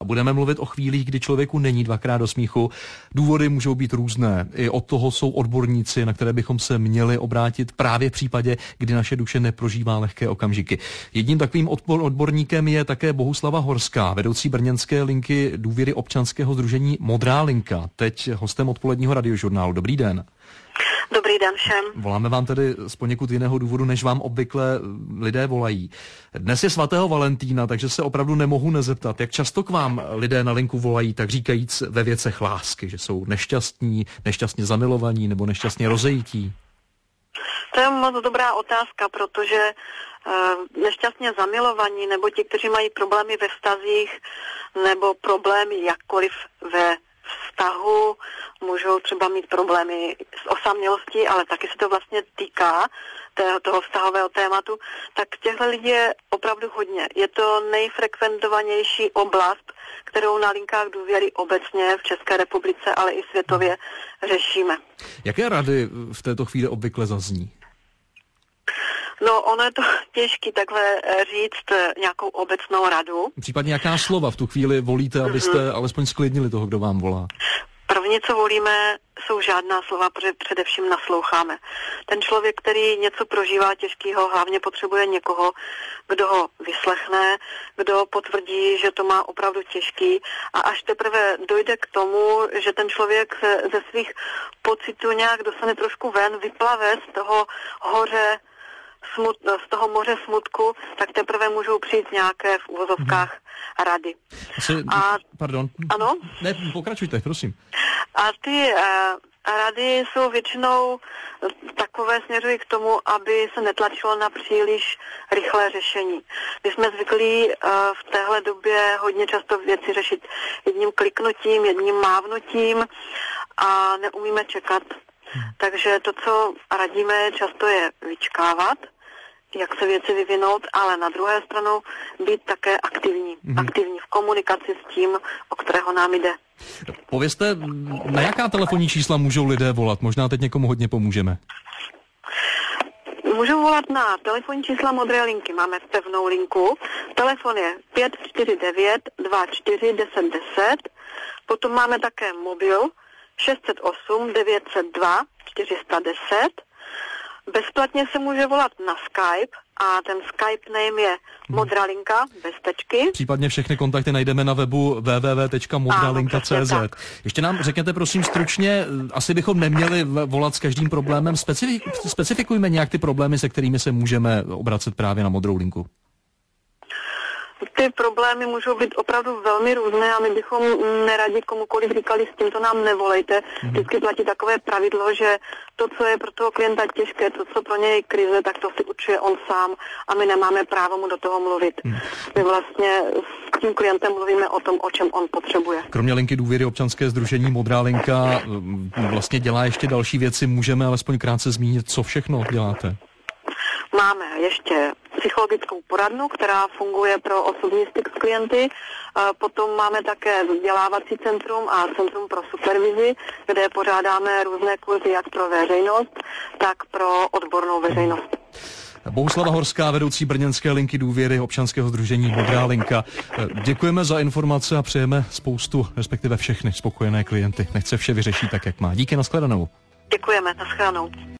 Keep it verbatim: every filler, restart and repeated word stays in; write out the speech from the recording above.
Budeme mluvit o chvílích, kdy člověku není dvakrát do smíchu. Důvody můžou být různé. I od toho jsou odborníci, na které bychom se měli obrátit právě v případě, kdy naše duše neprožívá lehké okamžiky. Jedním takovým odborníkem je také Bohuslava Horská, vedoucí brněnské linky důvěry občanského sdružení Modrá linka. Teď hostem odpoledního radiožurnálu. Dobrý den. Dobrý den všem. Voláme vám tedy z poněkud jiného důvodu, než vám obvykle lidé volají. Dnes je svatého Valentína, takže se opravdu nemohu nezeptat, jak často k vám lidé na linku volají, tak říkajíc ve věcech lásky, že jsou nešťastní, nešťastně zamilovaní nebo nešťastně rozejítí? To je moc dobrá otázka, protože uh, nešťastně zamilovaní nebo ti, kteří mají problémy ve vztazích nebo problémy jakkoliv ve vztahu, můžou třeba mít problémy s osamělostí, ale taky se to vlastně týká tého, toho vztahového tématu, tak těchto lidí je opravdu hodně. Je to nejfrekventovanější oblast, kterou na linkách důvěry obecně v České republice, ale i světově řešíme. Jaké rady v této chvíli obvykle zazní? No, ono je to těžké takhle říct nějakou obecnou radu. Případně jaká slova v tu chvíli volíte, abyste mm-hmm. alespoň sklidnili toho, kdo vám volá? První, co volíme, jsou žádná slova, protože především nasloucháme. Ten člověk, který něco prožívá těžkého, hlavně potřebuje někoho, kdo ho vyslechne, kdo potvrdí, že to má opravdu těžký, a až teprve dojde k tomu, že ten člověk ze svých pocitů nějak dostane trošku ven, vyplave z toho hoře, Smut, z toho moře smutku, tak teprve můžou přijít nějaké v uvozovkách hmm. rady. Asi, a, pardon. Ano? Ne, pokračujte, prosím. A ty uh, rady jsou většinou takové, směřují k tomu, aby se netlačilo na příliš rychlé řešení. My jsme zvyklí uh, v téhle době hodně často věci řešit jedním kliknutím, jedním mávnutím a neumíme čekat. Hmm. Takže to, co radíme, často je vyčkávat, jak se věci vyvinout, ale na druhé stranu být také aktivní. Hmm. Aktivní v komunikaci s tím, o kterého nám jde. Povězte, na jaká telefonní čísla můžou lidé volat? Možná teď někomu hodně pomůžeme. Můžou volat na telefonní čísla Modré linky. Máme pevnou linku. Telefon je pět čtyři devět dva čtyři deset deset. Potom máme také mobil šest set osm devět set dva čtyři set deset. Bezplatně se může volat na Skype a ten Skype name je Modrá linka bez tečky. Případně všechny kontakty najdeme na webu w w w tečka modrá linka tečka c z. Ještě nám řekněte prosím stručně, asi bychom neměli volat s každým problémem. Specifik, specifikujme nějak ty problémy, se kterými se můžeme obracet právě na Modrou linku. Ty problémy můžou být opravdu velmi různé a my bychom neradi komukoliv říkali, s tímto nám nevolejte. Vždycky platí takové pravidlo, že to, co je pro toho klienta těžké, to, co pro něj je krize, tak to si určuje on sám a my nemáme právo mu do toho mluvit. My vlastně s tím klientem mluvíme o tom, o čem on potřebuje. Kromě linky důvěry občanské sdružení Modrá linka vlastně dělá ještě další věci. Můžeme alespoň krátce zmínit, co všechno děláte? Máme ještě psychologickou poradnu, která funguje pro osobní styk s klienty. Potom máme také vzdělávací centrum a centrum pro supervizi, kde pořádáme různé kurzy jak pro veřejnost, tak pro odbornou veřejnost. Bohuslava Horská, vedoucí brněnské linky důvěry občanského sdružení Modrá linka. Děkujeme za informace a přejeme spoustu, respektive všechny spokojené klienty. Nechce vše vyřešit tak, jak má. Díky, nashledanou. Děkujeme, nashledanou.